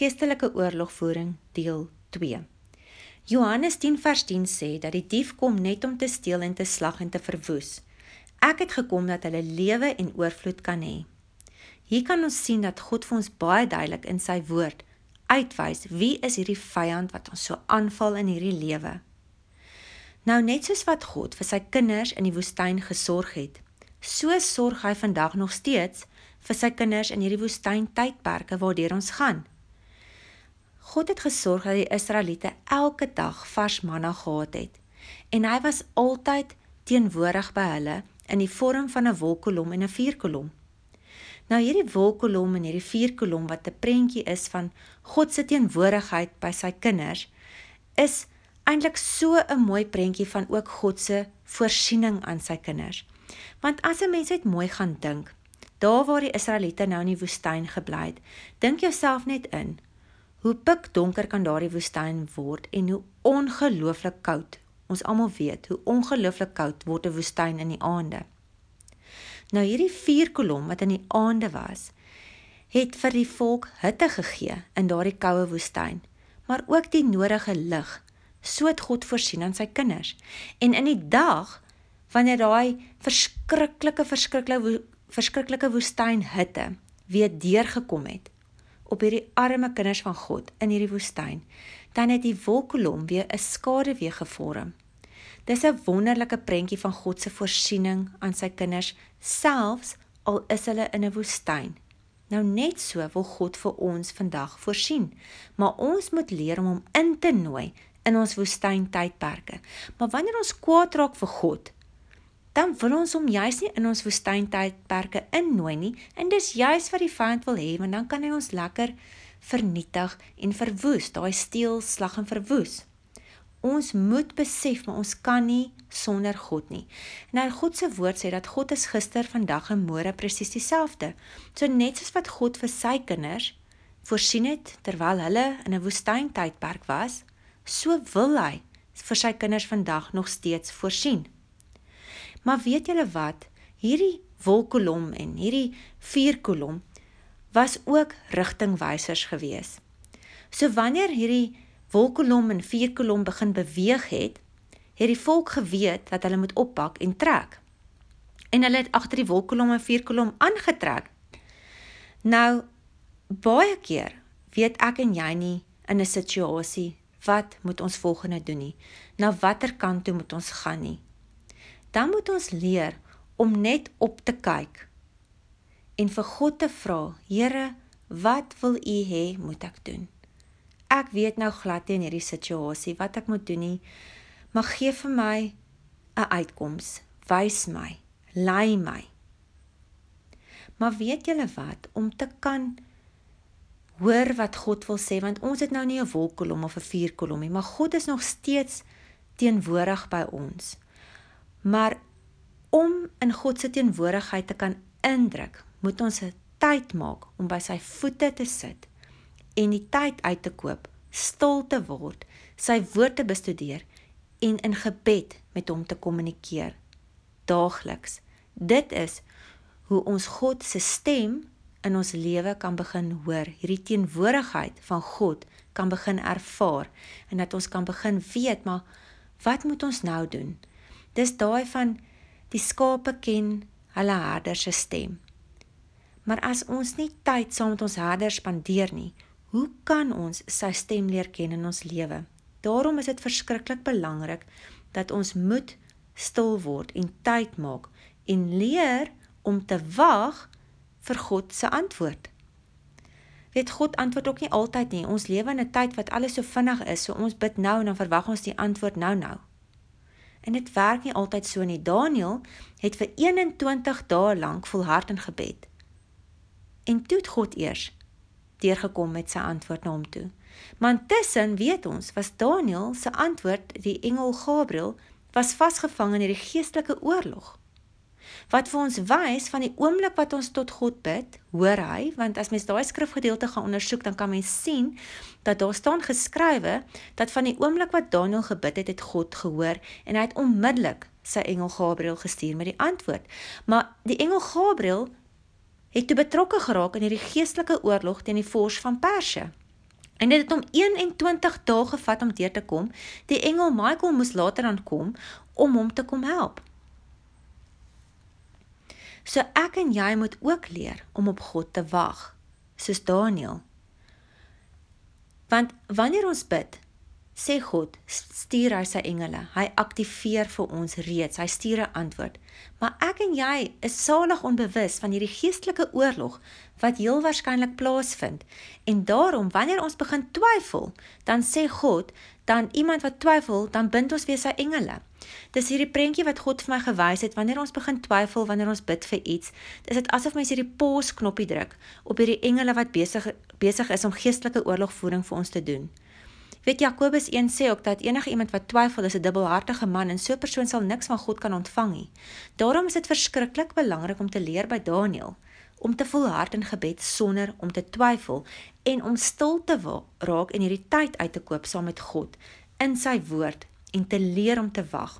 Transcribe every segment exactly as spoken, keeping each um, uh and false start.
Geestelike oorlogvoering deel twee. Johannes tien vers tien sê dat die dief kom net om te steel en te slag en te verwoes. Ek het gekom dat hulle lewe en oorvloed kan hê. Hier kan ons sien dat God vir ons baie duidelik in sy woord uitwys wie is hierdie vyand wat ons so aanval in hierdie lewe. Nou net soos wat God vir sy kinders in die woestyn gesorg het, so sorg hy vandag nog steeds vir sy kinders in hierdie woestyn tydperke waardeur ons gaan. God het gesorg dat die Israeliete elke dag vars manna gehad het, en hy was altyd teenwoordig by hulle in die vorm van 'n wolkkolom en 'n vuurkolom. Nou hierdie wolkkolom en hierdie vuurkolom wat 'n prentjie is van God se teenwoordigheid by sy kinders, is eintlik so 'n mooi prentjie van ook God se voorsiening aan sy kinders. Want as 'n mens net mooi gaan dink, daar waar die Israeliete nou in die woestyn gebly het, dink jouself net in, hoe pikdonker kan daardie woestyn word en hoe ongelooflik koud, ons almal weet, hoe ongelooflik koud word 'n woestyn in die aande. Nou hierdie vuurkolom wat in die aande was, het vir die volk hitte gegee in daardie koue woestyn, maar ook die nodige lig, so het God voorsien aan sy kinders. En in die dag, wanneer daai verskriklike, verskriklike, verskriklike woestyn hitte weer deurgekom het, op hierdie arme kinders van God in hierdie woestyn, dan het die wolkkolom weer 'n skaduwee gevorm. Dis 'n wonderlike prentjie van God se voorsiening aan sy kinders, selfs al is hulle in 'n woestyn. Nou net so wil God vir ons vandag voorsien, maar ons moet leer om hom in te nooi in ons woestyn tydperke. Maar wanneer ons kwaad raak vir God, dan wil ons hom juis nie in ons woestyn tydperke innooi nie, en dis juis wat die vyand wil hê, want dan kan hy ons lekker vernietig en verwoes, daai steel, slag en verwoes. Ons moet besef, maar ons kan nie sonder God nie. Nou God se woord sê dat God is gister, vandag en môre presies dieselfde. So net soos wat God vir sy kinders voorsien het, terwyl hulle in 'n woestyn tydperk was, so wil hy vir sy kinders vandag nog steeds voorsien. Maar weet julle wat, hierdie wolkkolom en hierdie vuurkolom was ook rigtingwysers gewees. So wanneer hierdie wolkkolom en vuurkolom begin beweeg het, het die volk geweet dat hulle moet oppak en trek. En hulle het agter die wolkkolom en vuurkolom aangetrek. Nou, baie keer weet ek en jy nie in 'n situasie, wat moet ons volgende doen nie, na watter kant toe moet ons gaan nie. Dan moet ons leer om net op te kyk en vir God te vra, Here, wat wil U hê moet ek doen? Ek weet nou glad nie in hierdie situasie wat ek moet doen nie, maar gee vir my 'n uitkoms, wys my, lei my. Maar weet julle wat, om te kan hoor wat God wil sê, want ons het nou nie 'n wolkkolom of 'n vuurkolom nie, maar God is nog steeds teenwoordig by ons. Maar om in God se teenwoordigheid te kan indruk, moet ons 'n tyd maak om by sy voete te sit en die tyd uit te koop, stil te word, sy woord te bestudeer en in gebed met hom te kommunikeer, daagliks. Dit is hoe ons God se stem in ons lewe kan begin hoor, hierdie teenwoordigheid van God kan begin ervaar, en dat ons kan begin weet, maar wat moet ons nou doen? Dis daai van, die skape ken hulle herder se stem. Maar as ons nie tyd saam met ons herder spandeer nie, hoe kan ons sy stem leer ken in ons lewe? Daarom is dit verskriklik belangrik, dat ons moet stil word en tyd maak, en leer om te wag vir God se antwoord. Weet, God antwoord ook nie altyd nie, ons lewe in 'n tyd wat alles so vinnig is, so ons bid nou en dan verwag ons die antwoord nou nou. En dit werk nie altyd so nie. Daniël het vir eenentwintig dae lank volhard in gebed. En toe het God eers deurgekom met sy antwoord na hom toe. Maar intussen weet ons, was Daniël se antwoord, die engel Gabriël, was vasgevang in hierdie geestelike oorlog. Wat vir ons wys, van die oomblik wat ons tot God bid, hoor hy, want as mens daai skrifgedeelte gaan ondersoek, dan kan mens sien, dat daar staan geskrywe, dat van die oomblik wat Daniël gebid het, het God gehoor, en hy het onmiddellik sy engel Gabriël gestuur met die antwoord. Maar die engel Gabriël het toe betrokke geraak in hierdie geestelike oorlog teen die vors van Perse. En dit het om eenentwintig dae gevat om deur te kom. Die engel Michael moes later aan kom om hom te kom help. So ek en jy moet ook leer om op God te wag, soos Daniel. Want wanneer ons bid, sê God, stuur hy sy engele, hy aktiveer vir ons reeds, hy stuur 'n antwoord. Maar ek en jy is salig onbewus van hierdie geestelike oorlog wat heel waarskynlik plaasvind. En daarom, wanneer ons begin twyfel, dan sê God, dan iemand wat twyfel, dan bind ons weer sy engele. Dis hierdie prentjie wat God vir my gewys het, wanneer ons begin twyfel, wanneer ons bid vir iets, is dit asof mens hierdie pause knoppie druk op hierdie engele wat besig, besig is om geestelike oorlogvoering vir ons te doen. Weet Jakobus een sê ook dat enige iemand wat twyfel is 'n dubbelhartige man en so 'n persoon sal niks van God kan ontvang nie. Daarom is dit verskriklik belangrik om te leer by Daniel, om te volhard in gebed sonder om te twyfel en om stil te raak en hierdie tyd uit te koop saam met God in sy woord en te leer om te wag.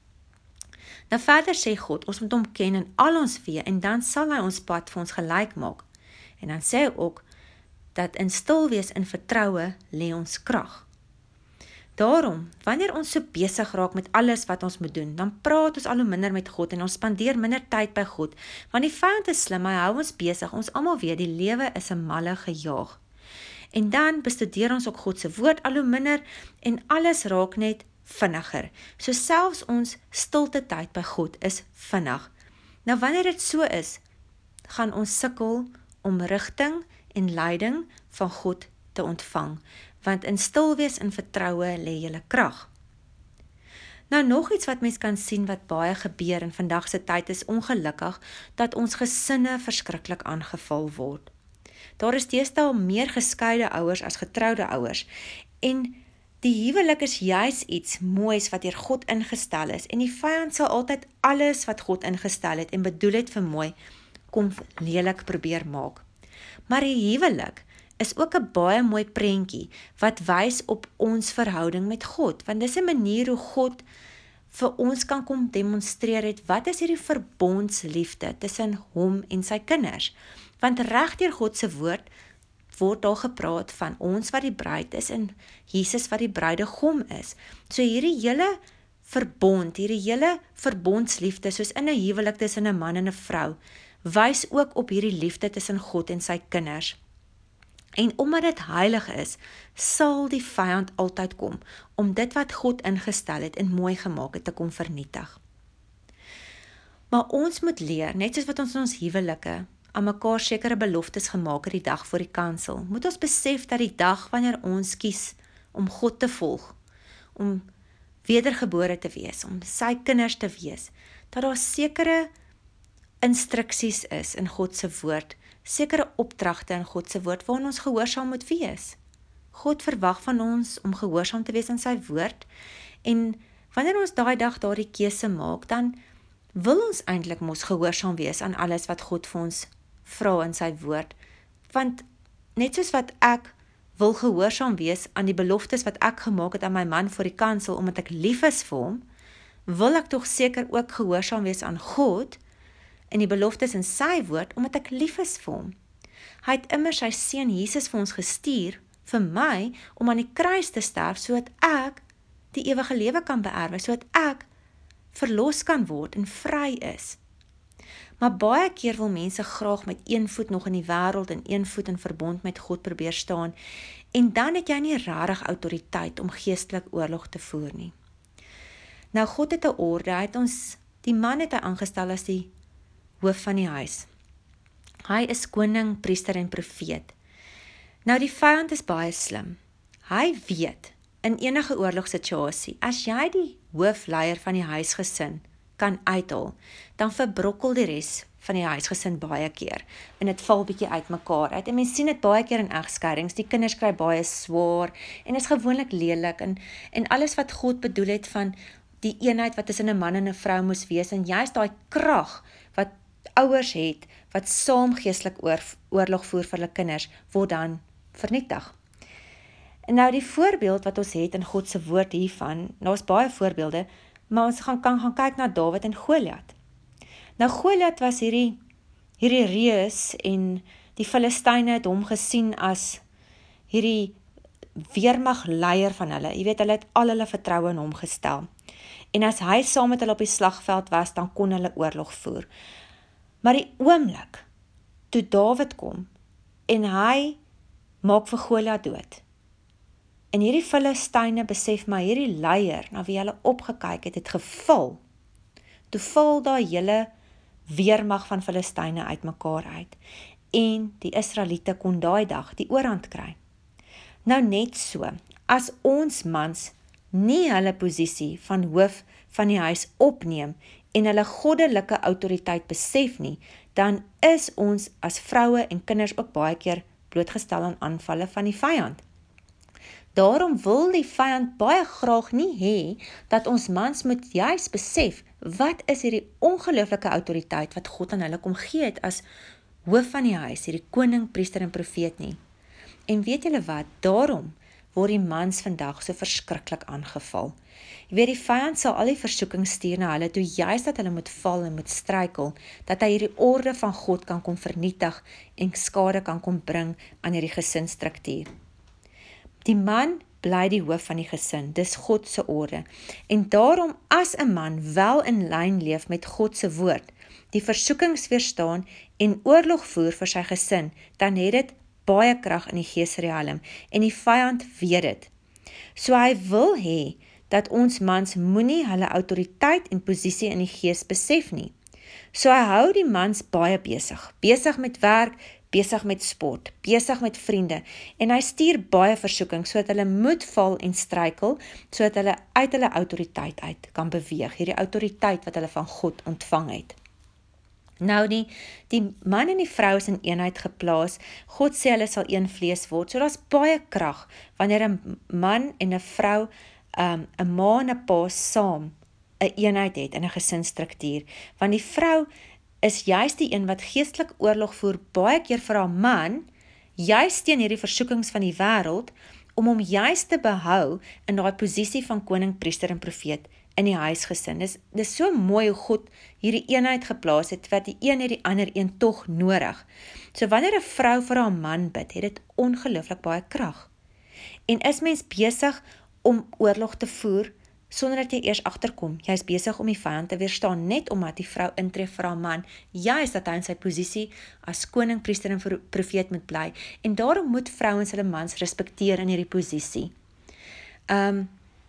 Nou verder sê God, ons moet hom ken in al ons weë en dan sal hy ons pad vir ons gelyk maak. En dan sê hy ook dat in stil wees in vertroue lê ons krag. Daarom, wanneer ons so besig raak met alles wat ons moet doen, dan praat ons al hoe minder met God en ons spandeer minder tyd by God, want die vyand is slim, hy hou ons besig, ons almal weet, die lewe is 'n malle gejaag. En dan bestudeer ons ook God se woord al hoe minder en alles raak net vinniger. So selfs ons stilte tyd by God is vinnig. Nou wanneer dit so is, gaan ons sukkel om rigting en leiding van God te ontvang, want in stil wees en vertroue lê julle krag. Nou nog iets wat mens kan sien wat baie gebeur in vandag se tyd is ongelukkig dat ons gesinne verskriklik aangeval word. Daar is deesdae meer geskeide ouers as getroude ouers en die huwelik is juis iets moois wat deur God ingestel is en die vyand sal altyd alles wat God ingestel het en bedoel het vir mooi kom lelik probeer maak. Maar die huwelik is ook 'n baie mooi prentjie wat wys op ons verhouding met God, want dis 'n manier hoe God vir ons kan kom demonstreer het, wat is hierdie verbondsliefde tussen hom en sy kinders. Want reg deur God se woord word daar gepraat van ons wat die bruid is en Jesus wat die bruidegom is. So hierdie hele verbond, hierdie hele verbondsliefde, soos in 'n huwelik tussen 'n man en 'n vrou, wys ook op hierdie liefde tussen God en sy kinders. En omdat dit heilig is, sal die vyand altyd kom, om dit wat God ingestel het en mooi gemaak het te kom vernietig. Maar ons moet leer, net soos wat ons in ons huwelike, aan mekaar sekere beloftes gemaak het die dag voor die kansel, moet ons besef dat die dag wanneer ons kies om God te volg, om wedergebore te wees, om sy kinders te wees, dat daar sekere instruksies is in God se woord, sekere opdragte in God se woord waarin ons gehoorsaam moet wees. God verwag van ons om gehoorsaam te wees aan sy woord en wanneer ons daai dag daardie keuse maak, dan wil ons eintlik mos gehoorsaam wees aan alles wat God vir ons vra in sy woord. Want net soos wat ek wil gehoorsaam wees aan die beloftes wat ek gemaak het aan my man voor die kansel omdat ek lief is vir hom, wil ek tog seker ook gehoorsaam wees aan God en die beloftes in sy woord, omdat ek lief is vir hom. Hy het immer sy seun Jesus vir ons gestuur, vir my, om aan die kruis te sterf, sodat ek die ewige lewe kan beerwe, sodat ek verlos kan word en vry is. Maar baie keer wil mense graag met een voet nog in die wêreld en een voet in verbond met God probeer staan, en dan het jy nie regtig autoriteit om geestelik oorlog te voer nie. Nou God het 'n orde, hy het ons, die man het hy aangestel as die hoof van die huis. Hy is koning, priester en profeet. Nou die vyand is baie slim. Hy weet, in enige oorlogssituasie, as jy die hoofleier van die huisgesin kan uithaal, dan verbrokkel die res van die huisgesin baie keer, en dit val bietjie uit mekaar uit, en mens sien dit baie keer in egskeidings, die kinders kry baie swaar, en is gewoonlik lelik, en, en alles wat God bedoel het van die eenheid wat tussen 'n man en 'n vrou moes wees, en juist daai krag wat ouers het, wat saam geestelik oor, oorlog voer vir hulle kinders, word dan vernietig. En nou die voorbeeld wat ons het in God se woord hiervan, nou is baie voorbeelde, maar ons gaan, kan gaan kyk na Dawid en Goliat. Nou Goliat was hierdie, hierdie reus en die Filistyne het hom gesien as hierdie weermagleier van hulle, jy weet, hulle het al hulle vertroue in hom gestel. En as hy saam met hulle op die slagveld was, dan kon hulle oorlog voer. Maar die oomblik, toe Dawid kom, en hy maak vir Goliat dood. En hierdie Filistyne besef maar hierdie leier, na wie hulle opgekyk het, het geval. Toe val daar hele weermag van Filistyne uit mekaar uit. En die Israeliete kon daai dag die oorhand kry. Nou net so, as ons mans nie hulle posisie van hoof van die huis opneem en hulle goddelike autoriteit besef nie, dan is ons as vroue en kinders ook baie keer blootgestel aan aanvalle van die vyand. Daarom wil die vyand baie graag nie hê dat ons mans moet juis besef wat is hierdie ongelooflike autoriteit wat God aan hulle kom gee het as hoof van die huis, hierdie koning, priester en profeet nie. En weet julle wat, daarom word die mans vandag so verskriklik aangeval. Jy weet, die vyand sal al die versoeking stuur na hulle, toe juist dat hulle moet val en moet struikel, dat hy hierdie orde van God kan kom vernietig en skade kan kom bring aan hierdie gesinsstruktuur. Die man bly die hoof van die gesin, dis God se orde. En daarom as 'n man wel in lyn leef met God se woord, die versoekings weerstaan en oorlog voer vir sy gesin, dan het dit baie krag in die geesrealm en die vyand weet dit. So hy wil hê dat ons mans moenie hulle autoriteit en posisie in die gees besef nie. So hy hou die mans baie besig, besig met werk, besig met sport, besig met vriende, en hy stuur baie versoekings, sodat hulle moet val en struikel, sodat hulle uit hulle autoriteit uit kan beweeg, hierdie autoriteit wat hulle van God ontvang het. Nou die, die man en die vrou is in eenheid geplaas, God sê hulle sal een vlees word, so daar's baie krag, wanneer 'n man en 'n vrou, um, 'n ma en 'n pa saam 'n eenheid het in 'n gesinsstruktuur, want die vrou is juist die een wat geestelik oorlog voer baie keer vir haar man, juist teen hierdie versoekings van die wêreld, om hom juist te behou in daai posisie van koning, priester en profeet in die huisgesin. Dis, dis so mooi hoe God hierdie eenheid geplaas het, wat die een het die ander een tog nodig. So wanneer 'n vrou vir haar man bid, het dit ongelooflik baie krag. En is mens besig om oorlog te voer, sonder dat jy eers agterkom, jy is besig om die vyand te weerstaan, net omdat die vrou intree vir haar man, juist dat hy in sy posisie as koning, priester en profeet moet bly, en daarom moet vrouens hulle mans respekteer in hierdie posisie. Um,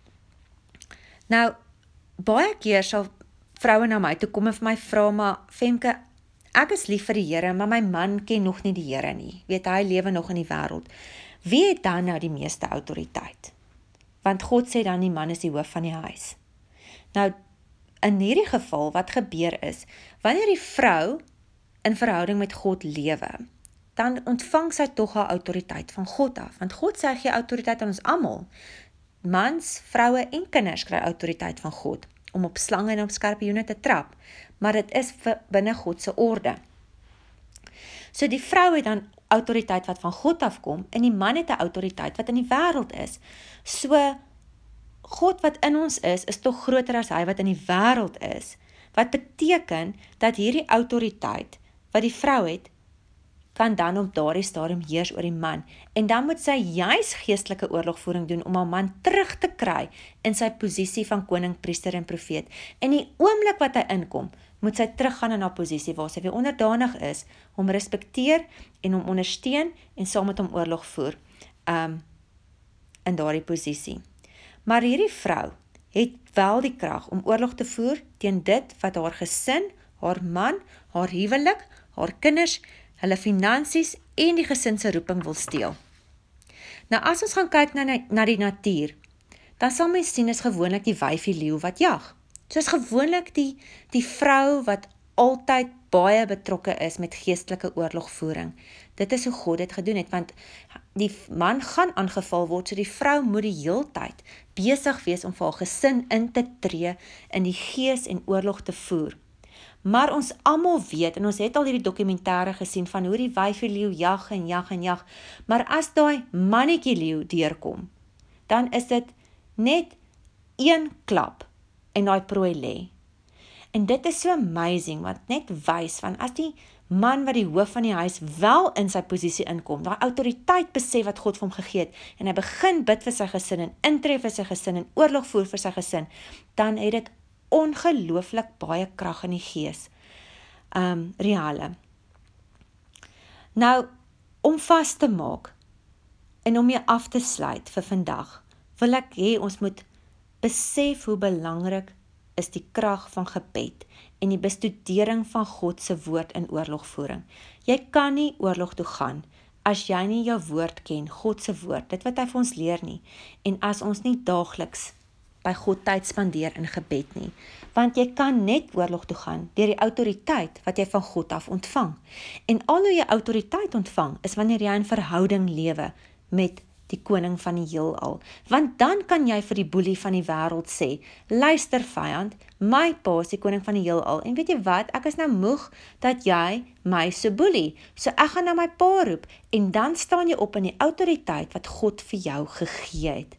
nou, baie keer sal vroue na my toe kom en vir my vra, maar Femke, ek is lief vir die Here, maar my man ken nog nie die Here nie, weet hy lewe nog in die wêreld. Wie het dan nou die meeste autoriteit? Want God sê dan die man is die hoof van die huis. Nou, in hierdie geval, wat gebeur is, wanneer die vrou in verhouding met God lewe, dan ontvang sy tog haar autoriteit van God af, want God sê gee autoriteit aan ons almal. Mans, vroue en kinders kry autoriteit van God, om op slange en op skorpioene te trap, maar dit is binne God se orde. So die vrou het dan autoriteit wat van God afkom, en die man het 'n autoriteit wat in die wêreld is. So, God wat in ons is, is tog groter as hy wat in die wêreld is, wat beteken dat hierdie autoriteit wat die vrou het, kan dan op daardie stadium heers oor die man, en dan moet sy juis geestelike oorlogvoering doen om haar man terug te kry in sy posisie van koning, priester en profeet. En die oomblik wat hy inkom, moet sy teruggaan in haar posisie waar sy weer onderdanig is, hom respekteer en hom ondersteun en saam met hom oorlog voer um, in daardie posisie. Maar hierdie vrou het wel die krag om oorlog te voer teen dit wat haar gesin, haar man, haar huwelik, haar kinders, hulle finansies en die gesin se roeping wil steel. Nou as ons gaan kyk na, na die natuur, dan sal mens sien is gewoonlik die wyfie leeu wat jag. So is gewoonlik die, die vrou wat altyd baie betrokke is met geestelike oorlogvoering. Dit is hoe God dit gedoen het, want die man gaan aangeval word, so die vrou moet die heeltyd besig wees om vir haar gesin in te tree, in die gees en oorlog te voer. Maar ons almal weet, en ons het al hierdie dokumentêre gesien, van hoe die wyfie leeu jag en jag en jag, maar as daai mannetjie leeu deurkom, dan is dit net een klap, en daai prooi lê. En dit is so amazing, want net wys van, as die man wat die hoof van die huis wel in sy posisie inkom, daai autoriteit besef wat God vir hom gegee het, en hy begin bid vir sy gesin, en intree vir sy gesin, en oorlog voer vir sy gesin, dan het dit ongelooflik baie krag in die gees. Um, reale. Nou, om vas te maak, en om jy af te sluit vir vandag, wil ek hê ons moet besef hoe belangrik is die krag van gebed en die bestudering van God se woord in oorlogvoering. Jy kan nie oorlog toe gaan as jy nie jou woord ken, God se woord, dit wat hy vir ons leer nie, en as ons nie daagliks by God tyd spandeer in gebed nie. Want jy kan net oorlog toe gaan deur die autoriteit wat jy van God af ontvang. En al hoe jy autoriteit ontvang, is wanneer jy in verhouding lewe met die koning van die heelal. Want dan kan jy vir die boelie van die wêreld sê, luister vyand, my pa is die koning van die heelal, en weet jy wat, ek is nou moeg dat jy my so boelie, so ek gaan nou my pa roep, en dan staan jy op in die autoriteit wat God vir jou gegee het.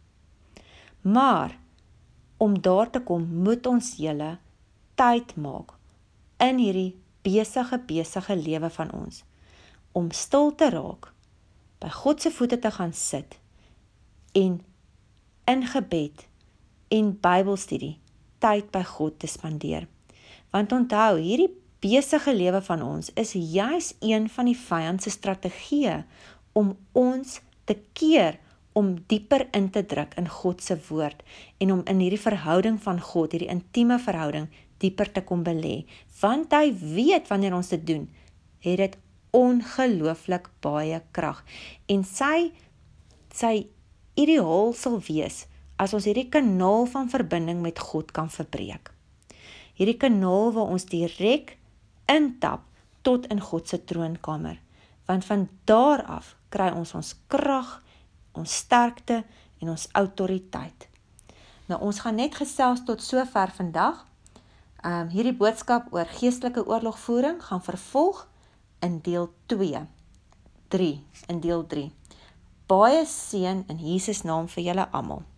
Maar, om daar te kom, moet ons julle tyd maak, in hierdie besige, besige lewe van ons, om stil te raak, by God se voete te gaan sit, en in gebed, en Bybelstudie, tyd by God te spandeer. Want onthou, hierdie besige lewe van ons, is juis een van die vyand se strategieë, om ons te keer, om dieper in te druk in God se woord, en om in hierdie verhouding van God, hierdie intieme verhouding, dieper te kom belê. Want hy weet wanneer ons dit doen, het dit ongelooflik baie krag. En sy, sy ideaal sal wees, as ons hierdie kanaal van verbinding met God kan verbreek. Hierdie kanaal waar ons direk intap tot in God se troonkamer. Want van daar af kry ons ons krag, ons sterkte en ons autoriteit. Nou ons gaan net gesels tot sover vandag. Um, hierdie boodskap oor geestelike oorlogvoering gaan vervolg in deel twee. drie, in deel drie. Baie seën in Jesus naam vir julle almal.